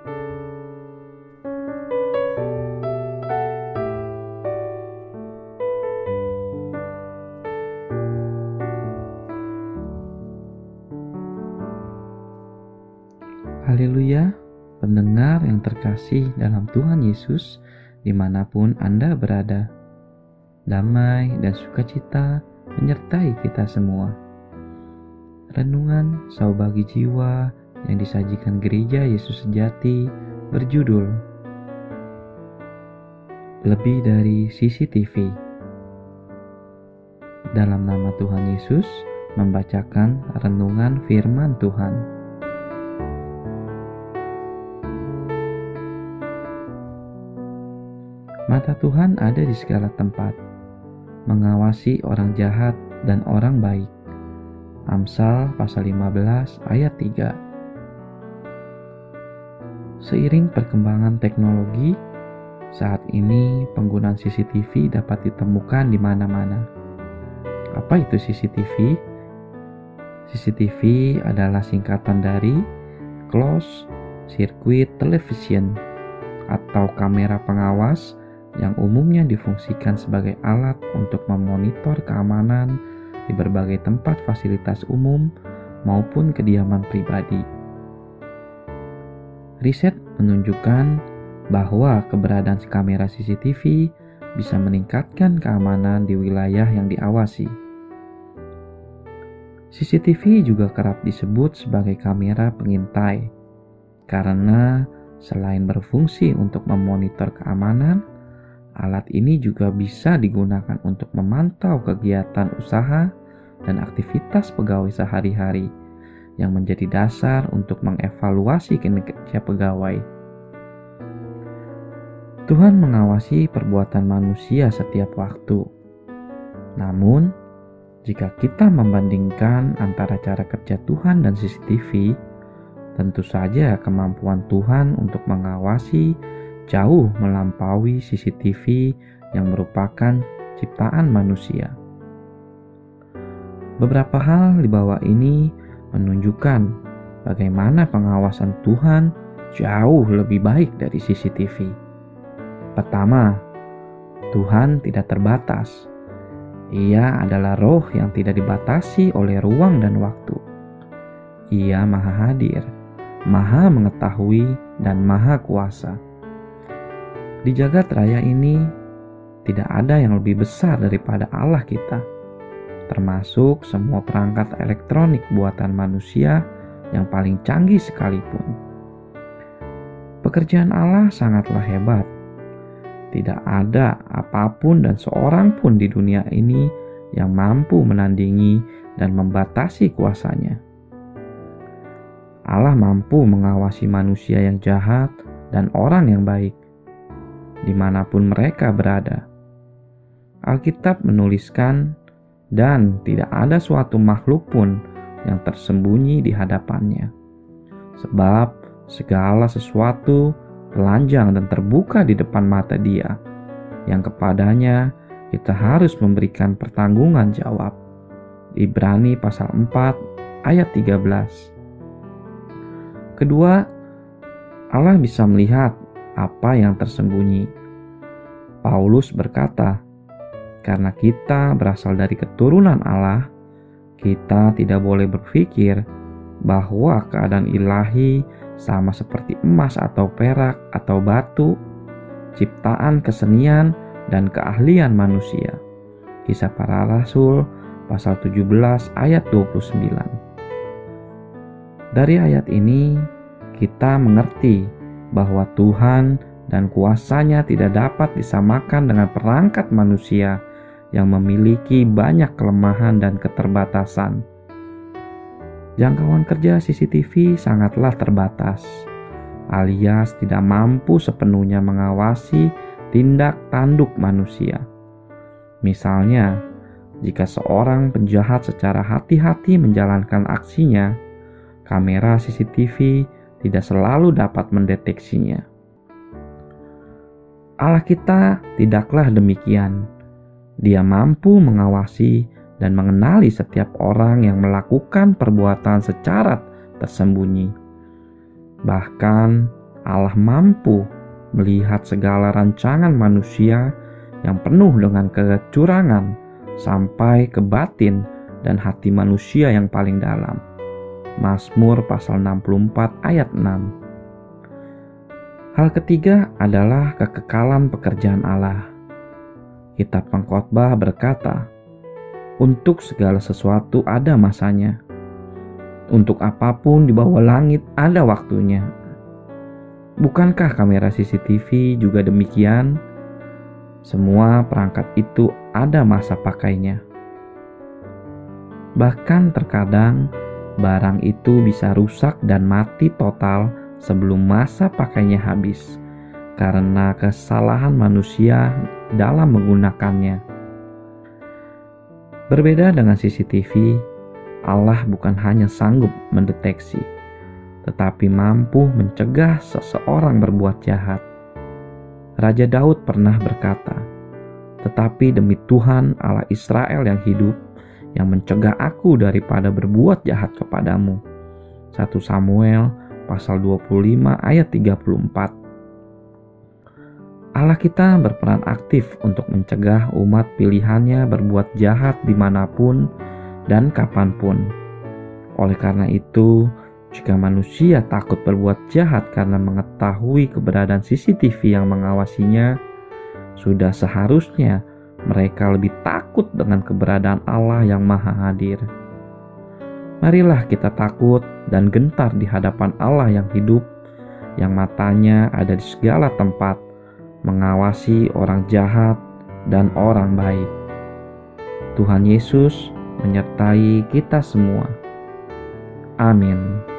Haleluya, pendengar yang terkasih dalam Tuhan Yesus, dimanapun Anda berada. Damai dan sukacita menyertai kita semua. Renungan Sau Bagi Jiwa yang disajikan Gereja Yesus Sejati berjudul Lebih dari CCTV. Dalam nama Tuhan Yesus, membacakan renungan firman Tuhan. Mata Tuhan ada di segala tempat, mengawasi orang jahat dan orang baik. Amsal pasal 15 ayat 3. Seiring perkembangan teknologi, saat ini penggunaan CCTV dapat ditemukan di mana-mana. Apa itu CCTV? CCTV adalah singkatan dari Closed Circuit Television atau kamera pengawas yang umumnya difungsikan sebagai alat untuk memonitor keamanan di berbagai tempat fasilitas umum maupun kediaman pribadi. Riset menunjukkan bahwa keberadaan kamera CCTV bisa meningkatkan keamanan di wilayah yang diawasi. CCTV juga kerap disebut sebagai kamera pengintai karena selain berfungsi untuk memonitor keamanan, alat ini juga bisa digunakan untuk memantau kegiatan usaha dan aktivitas pegawai sehari-hari yang menjadi dasar untuk mengevaluasi kinerja pegawai. Tuhan mengawasi perbuatan manusia setiap waktu. Namun, jika kita membandingkan antara cara kerja Tuhan dan CCTV, tentu saja kemampuan Tuhan untuk mengawasi jauh melampaui CCTV yang merupakan ciptaan manusia. Beberapa hal di bawah ini menunjukkan bagaimana pengawasan Tuhan jauh lebih baik dari CCTV. Pertama, Tuhan tidak terbatas. Ia adalah roh yang tidak dibatasi oleh ruang dan waktu. Ia maha hadir, maha mengetahui, dan maha kuasa. Di jagat raya ini, tidak ada yang lebih besar daripada Allah kita, termasuk semua perangkat elektronik buatan manusia yang paling canggih sekalipun. Pekerjaan Allah sangatlah hebat. Tidak ada apapun dan seorang pun di dunia ini yang mampu menandingi dan membatasi kuasanya. Allah mampu mengawasi manusia yang jahat dan orang yang baik, dimanapun mereka berada. Alkitab menuliskan, dan tidak ada suatu makhluk pun yang tersembunyi di hadapannya, sebab segala sesuatu telanjang dan terbuka di depan mata Dia, yang kepadanya kita harus memberikan pertanggungan jawab. Ibrani pasal 4 ayat 13. Kedua, Allah bisa melihat apa yang tersembunyi. Paulus berkata, karena kita berasal dari keturunan Allah, kita tidak boleh berpikir bahwa keadaan ilahi sama seperti emas atau perak atau batu, ciptaan kesenian dan keahlian manusia. Kisah Para Rasul pasal 17 ayat 29. Dari ayat ini kita mengerti bahwa Tuhan dan kuasanya tidak dapat disamakan dengan perangkat manusia yang memiliki banyak kelemahan dan keterbatasan. Jangkauan kerja CCTV sangatlah terbatas, alias tidak mampu sepenuhnya mengawasi tindak tanduk manusia. Misalnya, jika seorang penjahat secara hati-hati menjalankan aksinya, kamera CCTV tidak selalu dapat mendeteksinya. Allah kita tidaklah demikian. Dia mampu mengawasi dan mengenali setiap orang yang melakukan perbuatan secara tersembunyi. Bahkan Allah mampu melihat segala rancangan manusia yang penuh dengan kecurangan sampai ke batin dan hati manusia yang paling dalam. Mazmur pasal 64 ayat 6. Hal ketiga adalah kekekalan pekerjaan Allah. Kitab Pengkhotbah berkata, untuk segala sesuatu ada masanya. Untuk apapun di bawah langit ada waktunya. Bukankah kamera CCTV juga demikian? Semua perangkat itu ada masa pakainya. Bahkan terkadang barang itu bisa rusak dan mati total sebelum masa pakainya habis karena kesalahan manusia dalam menggunakannya. Berbeda dengan CCTV, Allah bukan hanya sanggup mendeteksi, tetapi mampu mencegah seseorang berbuat jahat. Raja Daud pernah berkata, "Tetapi demi Tuhan Allah Israel yang hidup, yang mencegah aku daripada berbuat jahat kepadamu." 1 Samuel pasal 25 ayat 34. Allah kita berperan aktif untuk mencegah umat pilihannya berbuat jahat dimanapun dan kapanpun. Oleh karena itu, jika manusia takut berbuat jahat karena mengetahui keberadaan CCTV yang mengawasinya, sudah seharusnya mereka lebih takut dengan keberadaan Allah yang Maha Hadir. Marilah kita takut dan gentar di hadapan Allah yang hidup, yang matanya ada di segala tempat, mengawasi orang jahat dan orang baik. Tuhan Yesus menyertai kita semua. Amin.